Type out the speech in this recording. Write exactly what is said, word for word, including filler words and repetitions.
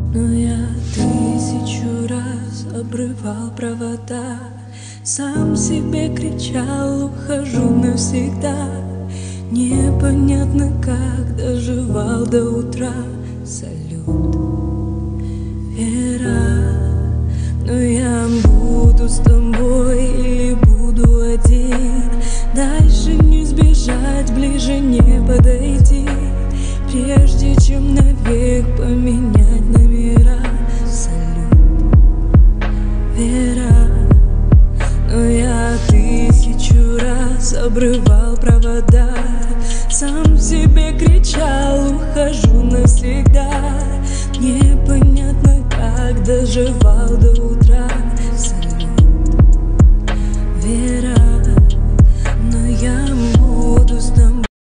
Но я тысячу раз обрывал провода, сам себе кричал: ухожу навсегда. Непонятно, как доживал до утра. Салют, Вера. Но я буду с тобой или буду один. Дальше не сбежать, ближе не подойти, прежде чем навек поменять номера. Салют, Вера. Но я тысячу раз обрывал провода, сам себе кричал: ухожу навсегда. Непонятно, как доживал до утра.